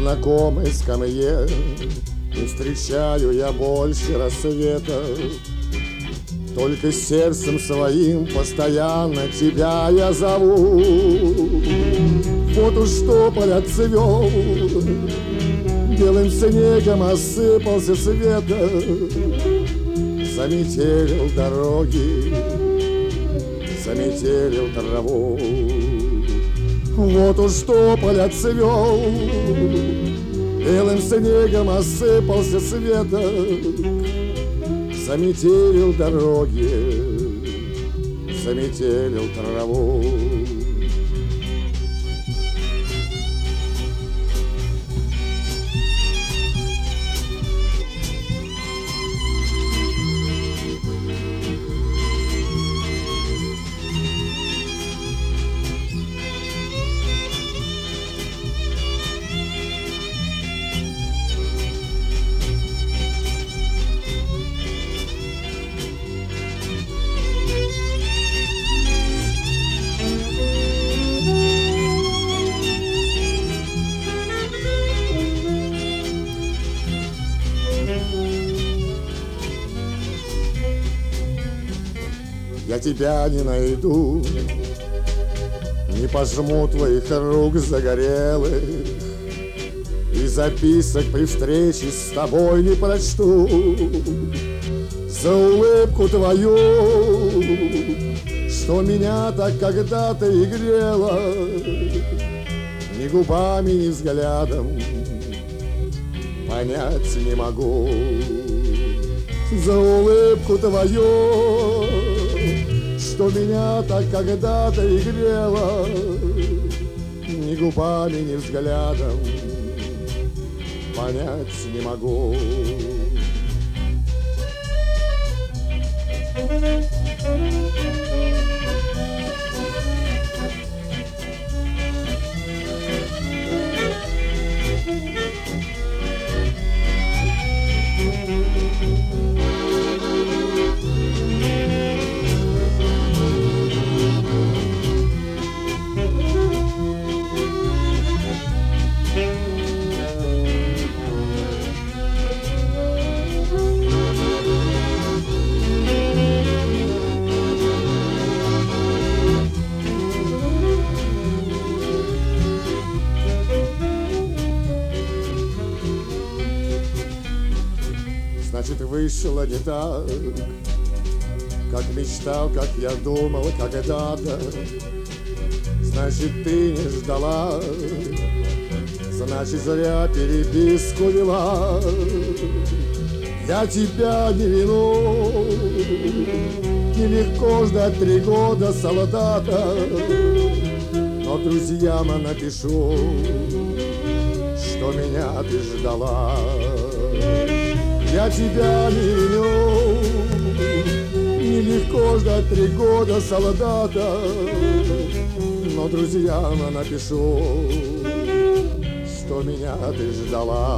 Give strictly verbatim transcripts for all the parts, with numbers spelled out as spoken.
знакомой скамье не встречаю я больше рассвета. Только сердцем своим постоянно тебя я зову. Вот уж тополь отцвел, белым снегом осыпался света, заметелил дороги, заметелил траву. Вот уж тополь отцвел, белым снегом осыпался света, заметелил дороги, заметелил траву. Я тебя не найду, не пожму твоих рук загорелых, и записок при встрече с тобой не прочту. За улыбку твою, что меня так когда-то и грела, ни губами, ни взглядом понять не могу. За улыбку твою, что меня так когда-то и грела, ни губами, ни взглядом понять не могу. Значит, вышло не так, как мечтал, как я думал когда-то. Значит, ты не ждала, значит, зря переписку вела. Я тебя не вину, нелегко ждать три года солдата, но друзьям напишу, что меня ты ждала. Я тебя не виню, нелегко ждать три года солдата, но друзьям напишу, что меня ты ждала.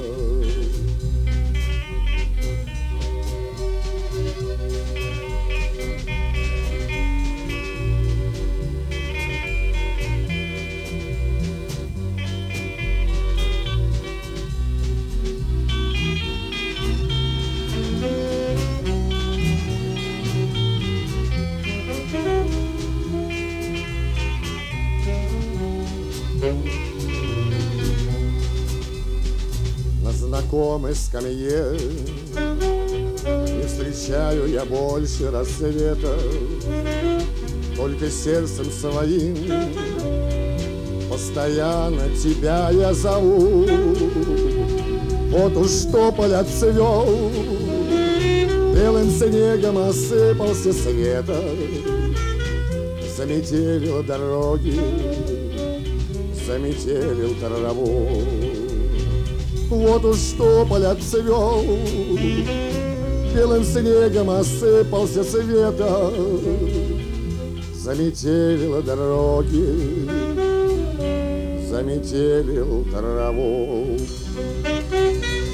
На знакомой скамье не встречаю я больше рассвета, только сердцем своим постоянно тебя я зову. Вот уж тополь отцвел, белым снегом осыпался света, заметелил дороги, заметелил траву. Вот уж тополь отцвел, белым снегом осыпался света, заметелил дороги, заметелил траву.